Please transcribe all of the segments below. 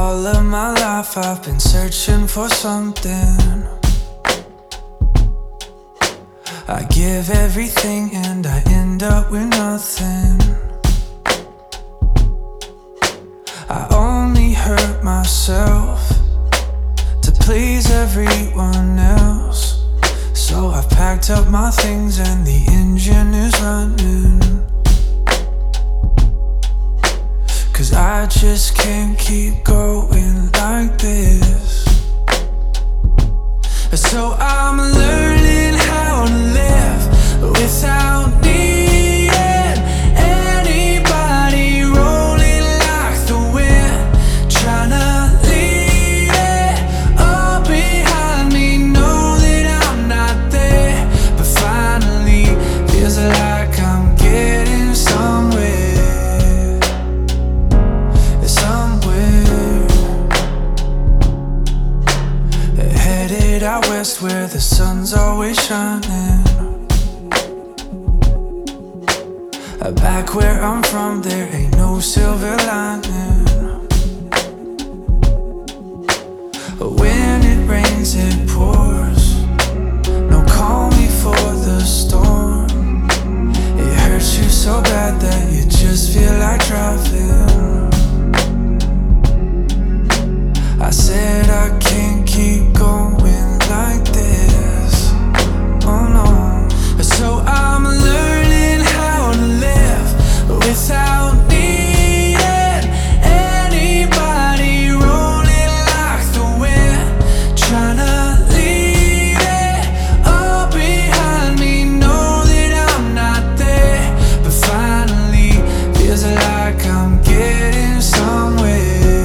All of my life I've been searching for something. I give everything and I end up with nothing. I only hurt myself to please everyone else. So I've packed up my things and the engine is running. 'Cause I just can't keep going like this. So I'm learning how to live without needing anybody, rolling like the wind, trying to leave it all behind me. Know that I'm not there, but finally feels like I'm getting somewhere. Headed out west where the sun's always shining. Back where I'm from, there ain't no silver lining. When it rains, it pours. No call me for the storm. It hurts you so bad that you just feel like driving. I said I can't keep going like this. Oh no. So I'm learning how to live without needing anybody, rolling like the wind, trying to leave it all behind me. Know that I'm not there, but finally feels like I'm getting somewhere.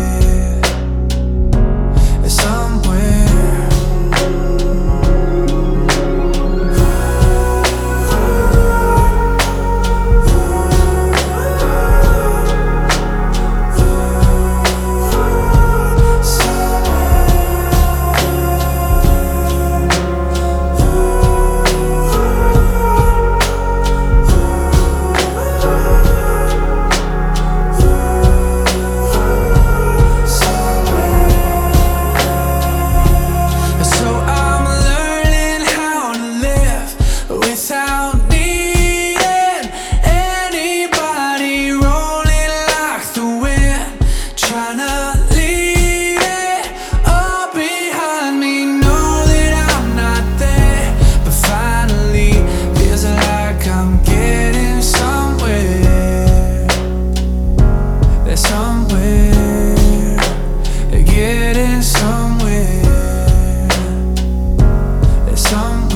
Without needing anybody, rolling like the wind, trying to leave it all behind me. Know that I'm not there, but finally feels like I'm getting somewhere. There's somewhere, getting somewhere. There's somewhere.